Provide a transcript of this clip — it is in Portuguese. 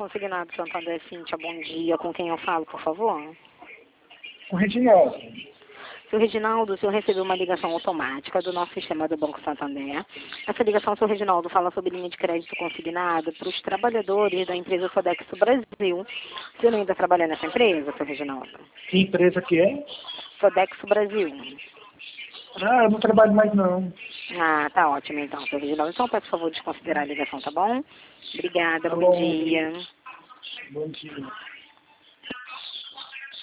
Consignado Santander, Cíntia, bom dia. Com quem eu falo, por favor? Com Reginaldo. Seu Reginaldo, o senhor recebeu uma ligação automática do nosso sistema do Banco Santander. Essa ligação, seu Reginaldo, fala sobre linha de crédito consignada para os trabalhadores da empresa Sodexo Brasil. O senhor ainda trabalha nessa empresa, seu Reginaldo? Que empresa que é? Sodexo Brasil. Ah, eu não trabalho mais não. Ah, tá ótimo então, seu Reginaldo. Então, peço por favor de considerar a ligação, tá bom? Obrigada, Tá bom bom. dia. Bom dia.